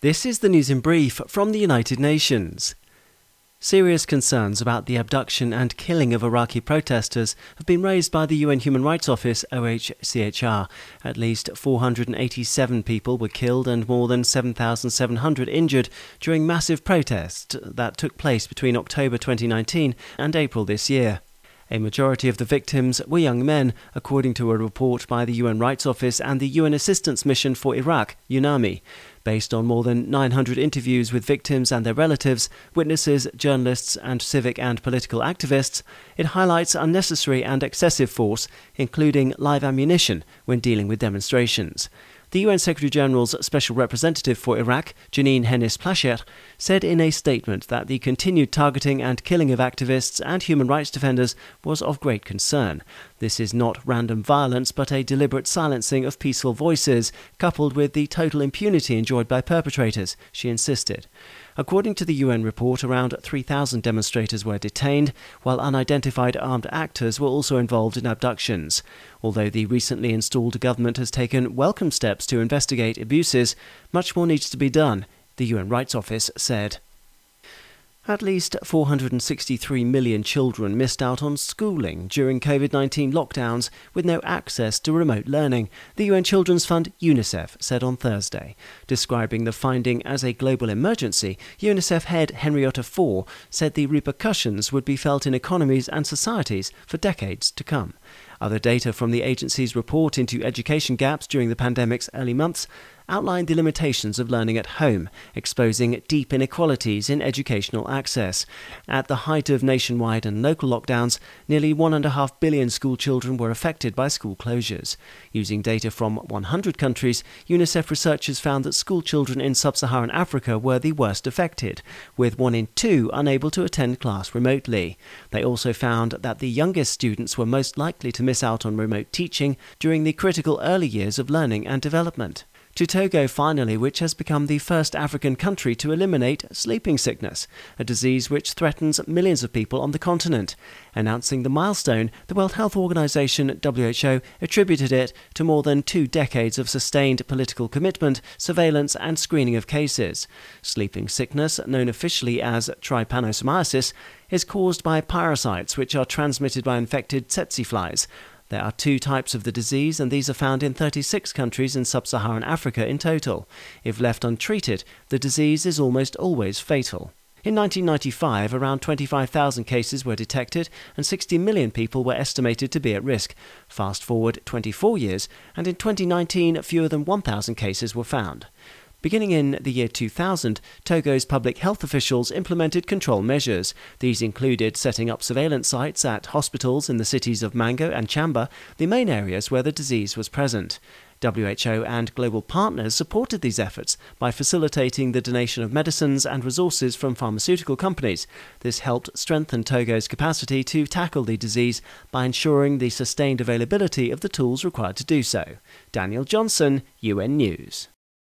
This is the news in brief from the United Nations. Serious concerns about the abduction and killing of Iraqi protesters have been raised by the UN Human Rights Office, OHCHR. At least 487 people were killed and more than 7,700 injured during massive protests that took place between October 2019 and April this year. A majority of the victims were young men, according to a report by the UN Rights Office and the UN Assistance Mission for Iraq, UNAMI. Based on more than 900 interviews with victims and their relatives, witnesses, journalists and civic and political activists, it highlights unnecessary and excessive force, including live ammunition, when dealing with demonstrations. The UN Secretary-General's Special Representative for Iraq, Jeanine Hennis-Plasschaert, said in a statement that the continued targeting and killing of activists and human rights defenders was of great concern. This is not random violence, but a deliberate silencing of peaceful voices, coupled with the total impunity enjoyed by perpetrators, she insisted. According to the UN report, around 3,000 demonstrators were detained, while unidentified armed actors were also involved in abductions. Although the recently installed government has taken welcome steps to investigate abuses, much more needs to be done, the UN Rights Office said. At least 463 million children missed out on schooling during COVID-19 lockdowns with no access to remote learning, the UN Children's Fund UNICEF said on Thursday. Describing the finding as a global emergency, UNICEF head Henrietta Fore said the repercussions would be felt in economies and societies for decades to come. Other data from the agency's report into education gaps during the pandemic's early months outlined the limitations of learning at home, exposing deep inequalities in educational access. At the height of nationwide and local lockdowns, nearly 1.5 billion school children were affected by school closures. Using data from 100 countries, UNICEF researchers found that school children in sub-Saharan Africa were the worst affected, with 1 in 2 unable to attend class remotely. They also found that the youngest students were most likely to miss out on remote teaching during the critical early years of learning and development. To Togo finally, which has become the first African country to eliminate sleeping sickness, a disease which threatens millions of people on the continent. Announcing the milestone, the World Health Organization (WHO) attributed it to more than 2 decades of sustained political commitment, surveillance and screening of cases. Sleeping sickness, known officially as trypanosomiasis, is caused by parasites which are transmitted by infected tsetse flies. There are 2 types of the disease, and these are found in 36 countries in sub-Saharan Africa in total. If left untreated, the disease is almost always fatal. In 1995, around 25,000 cases were detected and 60 million people were estimated to be at risk. Fast forward 24 years, and in 2019, fewer than 1,000 cases were found. Beginning in the year 2000, Togo's public health officials implemented control measures. These included setting up surveillance sites at hospitals in the cities of Mango and Chamba, the main areas where the disease was present. WHO and global partners supported these efforts by facilitating the donation of medicines and resources from pharmaceutical companies. This helped strengthen Togo's capacity to tackle the disease by ensuring the sustained availability of the tools required to do so. Daniel Johnson, UN News.